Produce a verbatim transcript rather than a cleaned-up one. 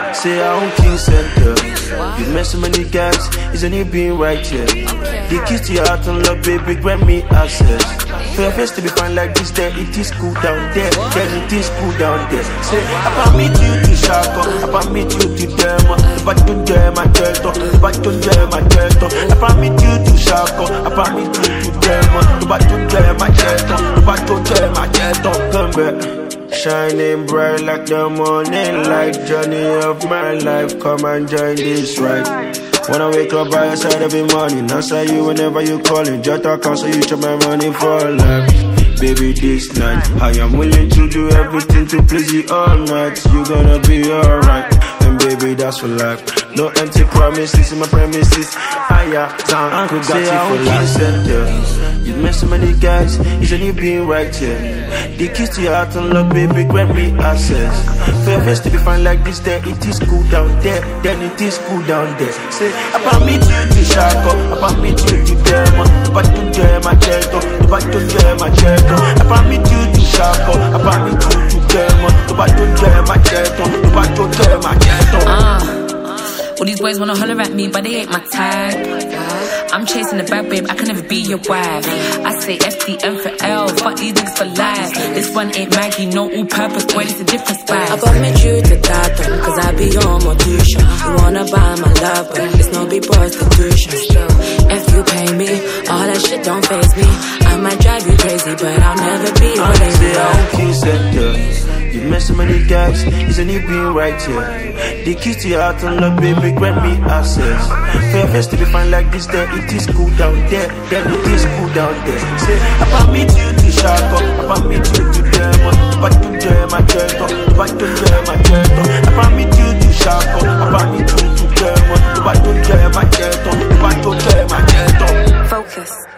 Say I don't king center. You met so many guys, isn't it being right here? The keys to your heart and love, baby, grant me access. For your face to be fine like this, then it is cool down there. Then it is cool down there. Say, I permit you to shako, I permit you to demo. If I don't dare my turtle, if I don't dare my turtle, I permit you to shako, I permit you to demo. If I don't dare my turtle, if I don't dare my turtle, come back. Shining bright like the morning light, journey of my life, come and join this ride. When I wake up by your side every morning, answer you whenever you calling. Just talk so you chop my money for life. Baby, this night I am willing to do everything to please you all night. You gonna be alright, and baby, that's for life. No empty promises in my premises. Higher down, I could got you for life. You met so many guys, isn't it being right here? The keys to your heart and love, baby, grant me access. For your face to be fine like this, then it is cool down there. Then it is cool down there. Say, I permit you to shako, I permit you to demo. If I don't dare my cheto, if I don't dare my cheto, I permit you to shako, I permit you to demo. If I don't dare my cheto, if I don't dare my cheto. Uh, all these boys wanna holler at me, but they ain't my type. I'm chasing the bad babe, I can never be your wife. I say F D M for L, fuck these niggas for life. This one ain't Maggie, no all-purpose, boy, it's a different spice. I permit you to Gotham, cause I be your mortician. You wanna buy my love, but it's no big prostitution. Still, if you pay me, all that shit don't faze me. I might drive you crazy, but I'll never be your lady. I don't king center. You met so many guys, isn't it being right here? The keys to your heart and love, baby, grant me access. For your face to be fine like this, then it is cool down there. Then it is cool down there. Say, I permit you to shako, I permit you to demo. If I don't dare my turtle, if I don't dare my turtle, I permit you to shako, I permit you to demo. If I don't dare my turtle, if I don't dare my turtle. Focus.